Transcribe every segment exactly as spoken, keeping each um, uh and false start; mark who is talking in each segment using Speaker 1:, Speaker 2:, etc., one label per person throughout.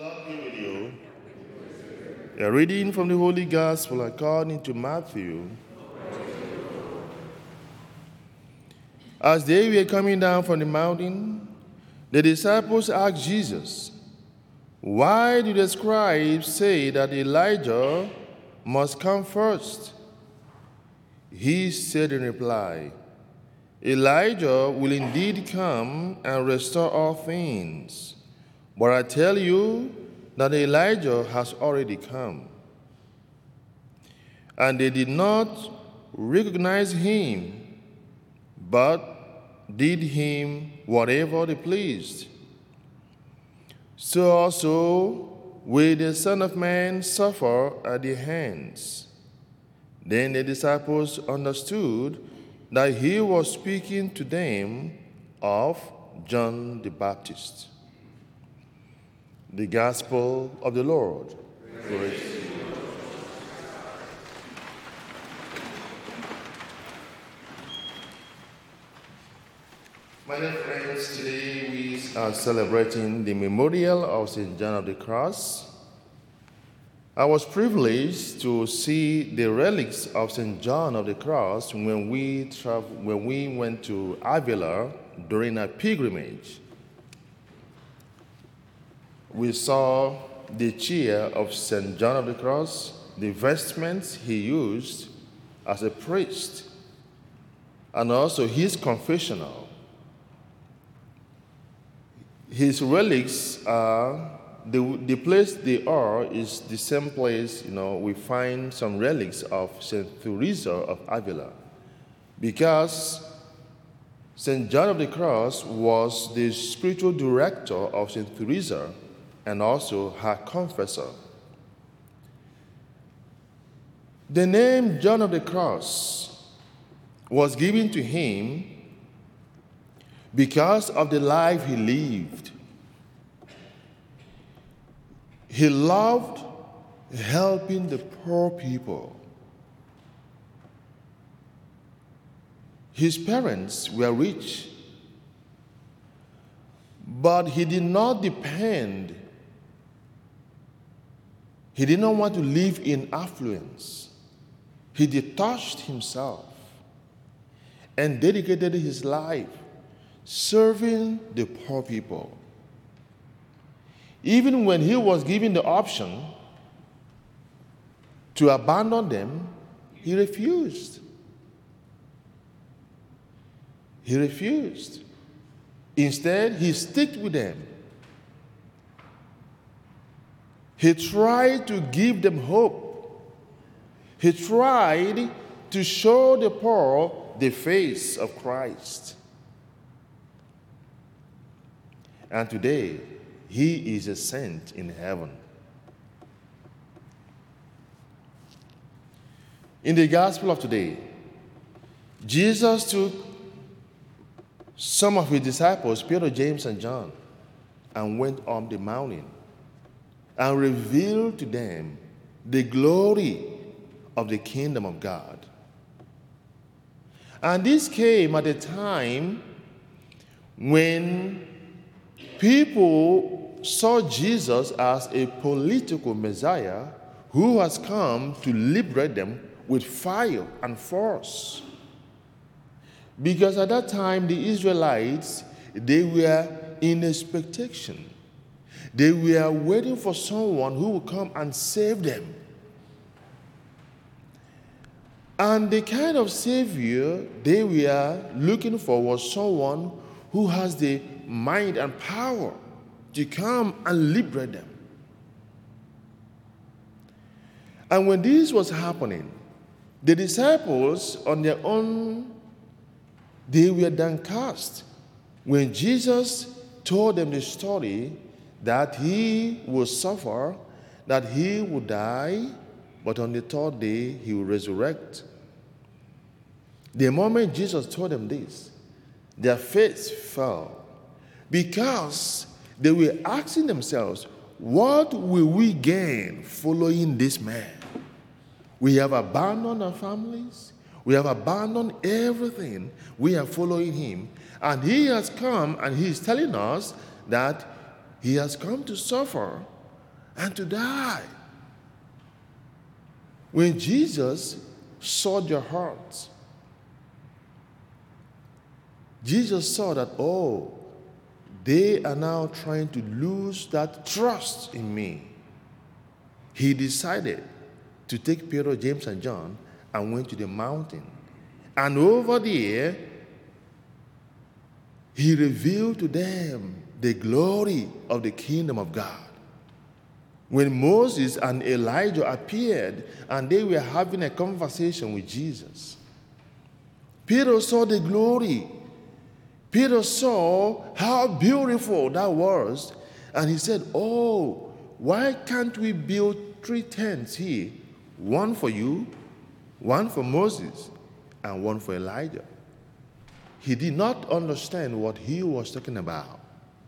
Speaker 1: Lord be with you. A reading from the Holy Gospel according to Matthew. As they were coming down from the mountain, the disciples asked Jesus, "Why do the scribes say that Elijah must come first?" He said in reply, "Elijah will indeed come and restore all things. But I tell you that Elijah has already come." And they did not recognize him, but did him whatever they pleased. So also will the Son of Man suffer at their hands. Then the disciples understood that he was speaking to them of John the Baptist. The Gospel of the Lord. Praise to you. My dear friends, today we are celebrating the memorial of Saint John of the Cross. I was privileged to see the relics of Saint John of the Cross when we traveled, when we went to Avila during a pilgrimage. We saw the chair of Saint John of the Cross, the vestments he used as a priest, and also his confessional. His relics are, the, the place they are is the same place, you know, we find some relics of Saint Teresa of Avila, because Saint John of the Cross was the spiritual director of Saint Teresa and also her confessor. The name John of the Cross was given to him because of the life he lived. He loved helping the poor people. His parents were rich, but he did not depend. He did not want to live in affluence. He detached himself and dedicated his life serving the poor people. Even when he was given the option to abandon them, he refused. He refused. Instead, he stuck with them. He tried to give them hope. He tried to show the poor the face of Christ. And today, he is a saint in heaven. In the gospel of today, Jesus took some of his disciples, Peter, James, and John, and went up the mountain and revealed to them the glory of the kingdom of God. And this came at a time when people saw Jesus as a political Messiah who has come to liberate them with fire and force. Because at that time, the Israelites, they were in expectation. They were waiting for someone who would come and save them. And the kind of savior they were looking for was someone who has the mind and power to come and liberate them. And when this was happening, the disciples on their own, they were downcast when Jesus told them the story that he would suffer, that he would die, but on the third day he will resurrect. The moment Jesus told them this, their faith fell, because they were asking themselves, what will we gain following this man? We have abandoned our families. We have abandoned everything. We are following him. And he has come and he is telling us that he has come to suffer and to die. When Jesus saw their hearts, Jesus saw that, oh, they are now trying to lose that trust in me. He decided to take Peter, James, and John and went to the mountain. And over there, he revealed to them the glory of the kingdom of God. When Moses and Elijah appeared and they were having a conversation with Jesus, Peter saw the glory. Peter saw how beautiful that was, and he said, oh, why can't we build three tents here? One for you, one for Moses, and one for Elijah. He did not understand what he was talking about.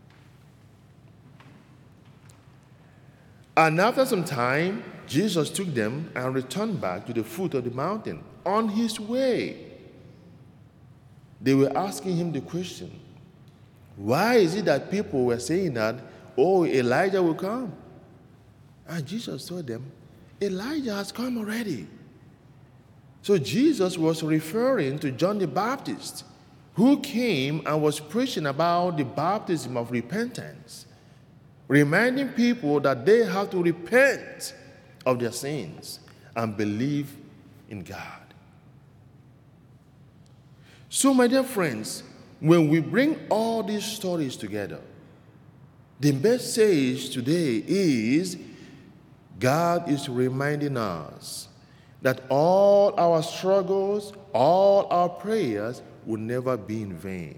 Speaker 1: And after some time, Jesus took them and returned back to the foot of the mountain. On his way, they were asking him the question, why is it that people were saying that, oh, Elijah will come? And Jesus told them, Elijah has come already. So Jesus was referring to John the Baptist, who came and was preaching about the baptism of repentance, reminding people that they have to repent of their sins and believe in God. So, my dear friends, when we bring all these stories together, the message today is God is reminding us that all our struggles, all our prayers will never be in vain.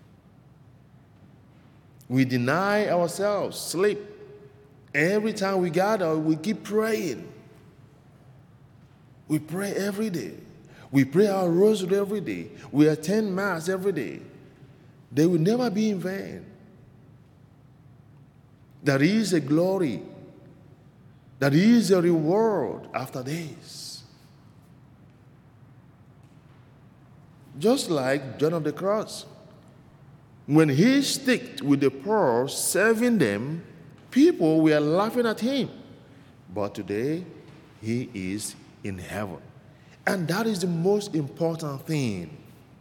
Speaker 1: We deny ourselves sleep. Every time we gather, we keep praying. We pray every day. We pray our rosary every day. We attend Mass every day. They will never be in vain. There is a glory. There is a reward after this. Just like John of the Cross. When he sticked with the poor, serving them, people were laughing at him. But today, he is in heaven. And that is the most important thing.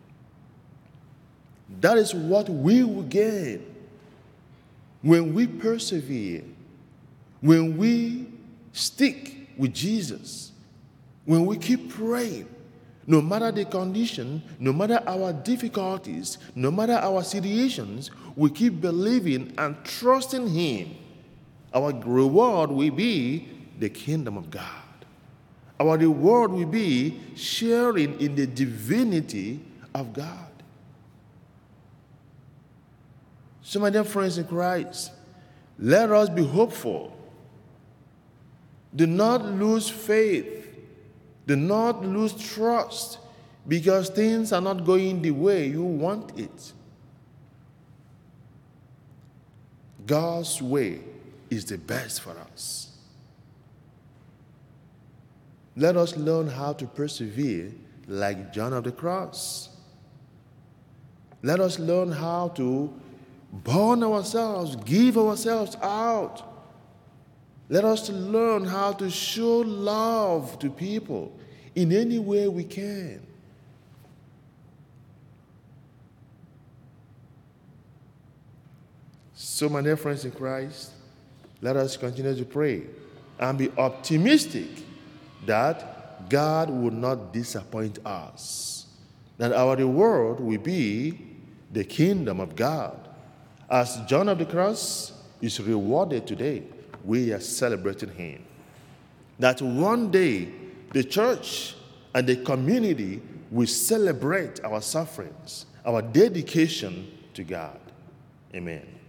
Speaker 1: That is what we will gain when we persevere, when we stick with Jesus, when we keep praying. No matter the condition, no matter our difficulties, no matter our situations, we keep believing and trusting him. Our reward will be the kingdom of God. Our reward will be sharing in the divinity of God. So, my dear friends in Christ, let us be hopeful. Do not lose faith. Do not lose trust because things are not going the way you want it. God's way is the best for us. Let us learn how to persevere like John of the Cross. Let us learn how to burn ourselves, give ourselves out. Let us learn how to show love to people in any way we can. So, my dear friends in Christ, let us continue to pray and be optimistic that God will not disappoint us, that our reward will be the kingdom of God. As John of the Cross is rewarded today, we are celebrating him. That one day, the church and the community will celebrate our sufferings, our dedication to God. Amen.